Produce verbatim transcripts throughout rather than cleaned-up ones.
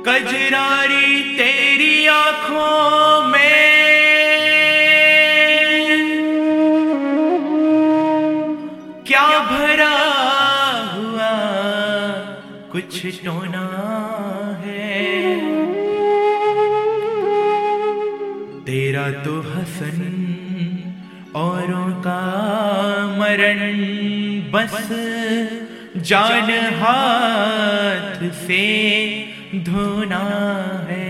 कजरारी तेरी आंखों में क्या भरा हुआ कुछ टोना है। तेरा तो हसन औरों का मरण बस जान हाथ से धोना है।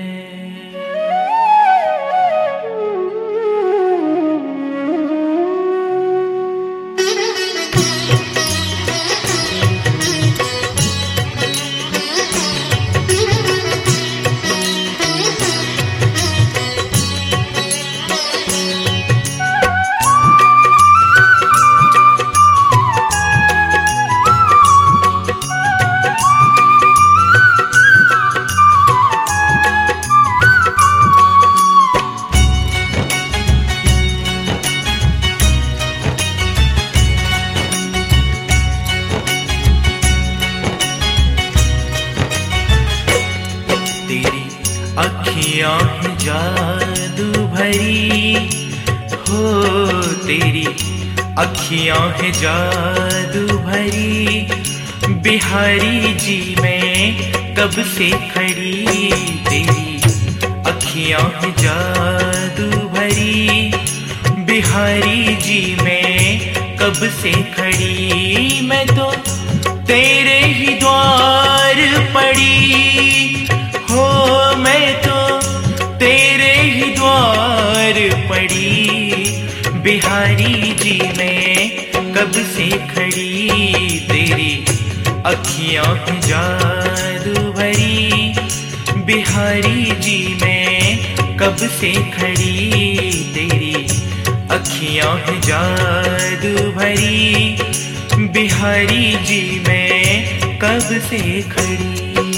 अखियाँ हैं जादू भरी हो, तेरी अखियाँ हैं जादू भरी। बिहारी जी मैं कब से खड़ी, तेरी अखियाँ हैं जादू भरी। बिहारी जी मैं कब से खड़ी, मैं तो तेरे ही द्वार पड़ी हो, मैं तो तेरे ही द्वार पड़ी। बिहारी जी मैं कब से खड़ी, तेरी अखियाँ हैं जादू भरी। बिहारी जी मैं कब से खड़ी, तेरी अखियाँ हैं जादू भरी। बिहारी जी मैं कब से खड़ी।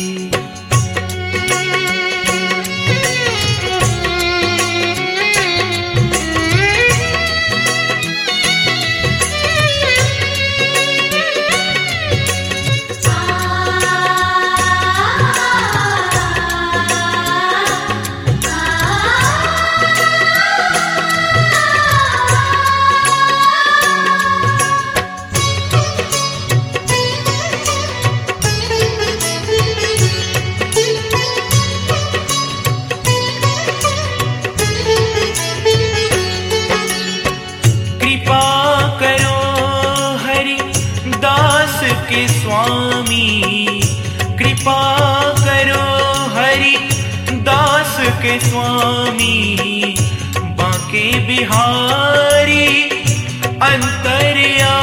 के स्वामी कृपा करो, हरि दास के स्वामी बांके बिहारी अंतर्यामी।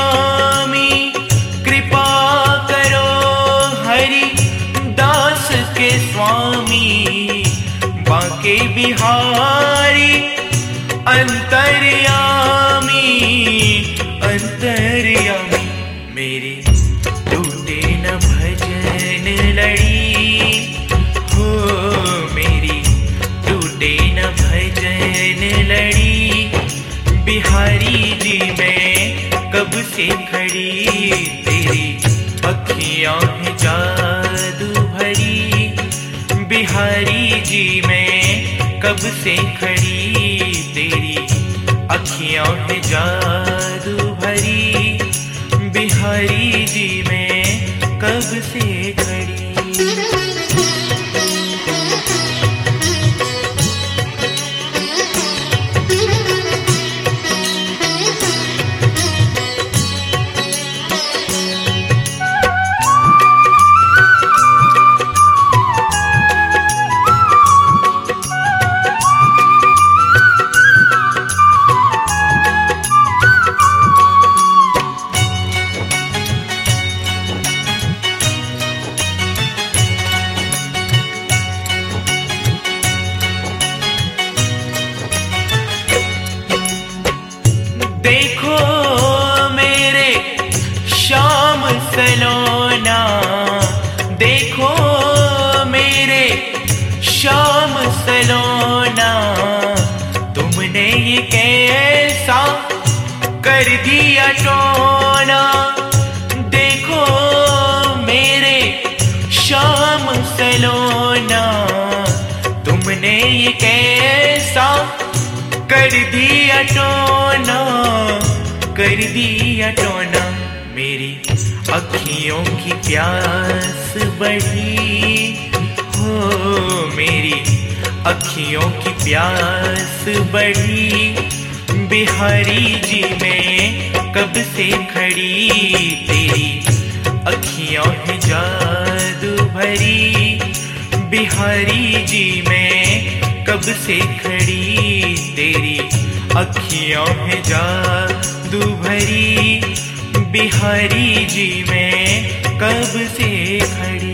कृपा करो हरि दास के स्वामी बांके बिहारी अंतर्यामी। अंतर्यामी मेरी टूटे न भजन लड़ी हो, मेरी टूटे न भजन लड़ी। बिहारी जी मैं कब से खड़ी, तेरी अखियाँ हैं जादू भरी। बिहारी जी मैं कब से खड़ी, तेरी अखियाँ हैं जादू भरी। बिहारी जी मैं कब से खड़ी। देखो मेरे श्याम सलोना, देखो मेरे श्याम सलोना। तुमने ये कैसा कर दिया टोना, देखो मेरे श्याम सलोना, तुमने ये कैसा कर दिया टोना, कर दिया टोना। मेरी अखियों की प्यास बढ़ी हो, मेरी अखियों की प्यास बढ़ी। बिहारी जी मैं कब से खड़ी, तेरी अखियों है जादू भरी। बिहारी जी मैं कब से खड़ी, तेरी अखियों है जादू भरी। बिहारी जी मैं कब से खड़ी।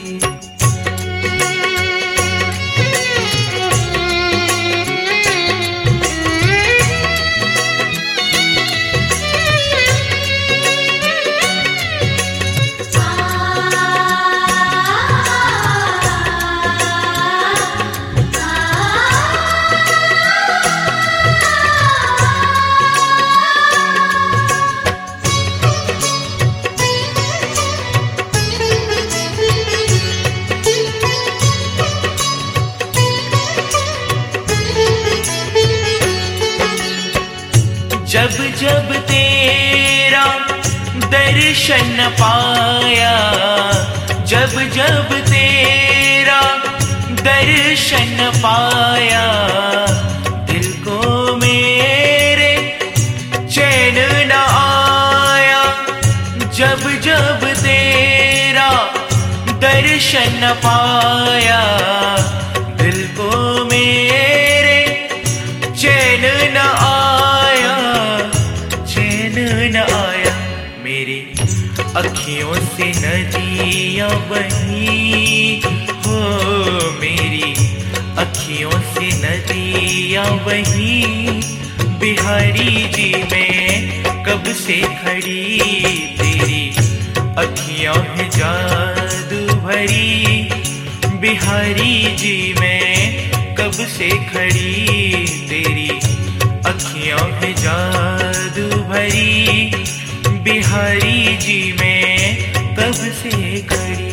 जब जब तेरा दर्शन पाया, जब जब तेरा दर्शन पाया, दिल को मेरे चैन न आया। जब जब तेरा दर्शन पाया, दिल को मेरे चैन न आया, चैन न आया। मेरी अखियों से नदियाँ बही हो, मेरी अखियों से नदियाँ बही। बिहारी जी मैं कब से खड़ी, तेरी अखियाँ है जादू भरी। बिहारी जी मैं कब से खड़ी, तेरी अखियाँ है जादू भरी। बिहारी जी मैं कब से खड़ी।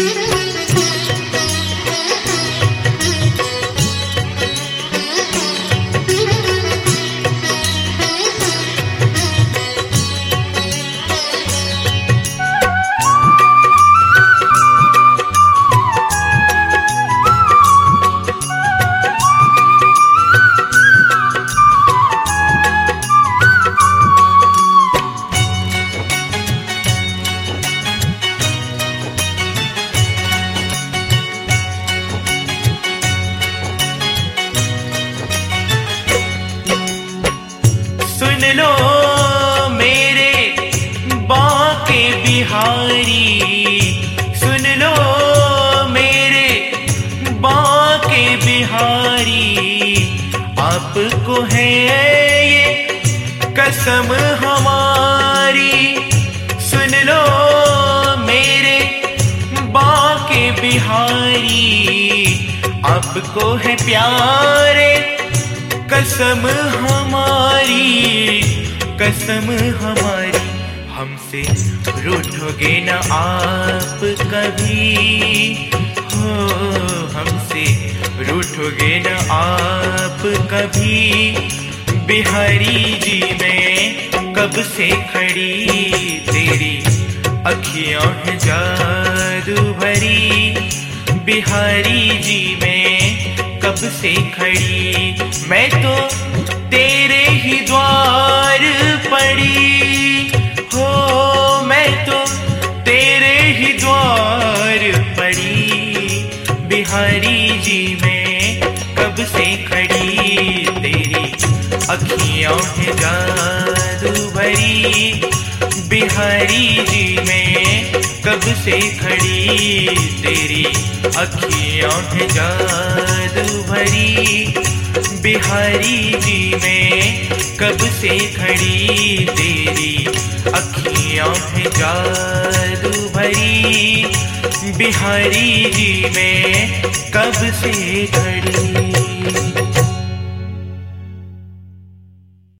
सुन लो मेरे बांके बिहारी, सुन लो मेरे बांके बिहारी। आपको है ये कसम हमारी, सुन लो मेरे बांके बिहारी। आपको है प्यारे कसम हमारी, कसम हमारी। हमसे रूठोगे न आप कभी हो, हमसे रूठोगे न आप कभी। बिहारी जी मैं कब से खड़ी, तेरी अखियाँ हैं जादू भरी। बिहारी जी मैं कब से खड़ी, मैं तो तेरे ही द्वार पड़ी हो, मैं तो तेरे ही द्वार पड़ी। बिहारी जी मैं कब से खड़ी, तेरी अखियाँ हैं जादू भरी। बिहारी जी मैं कब से खड़ी, तेरी अखियाँ हैं जादू भरी। बिहारी जी मैं कब से खड़ी, तेरी अखियाँ हैं जादू भरी। बिहारी जी मैं कब से खड़ी।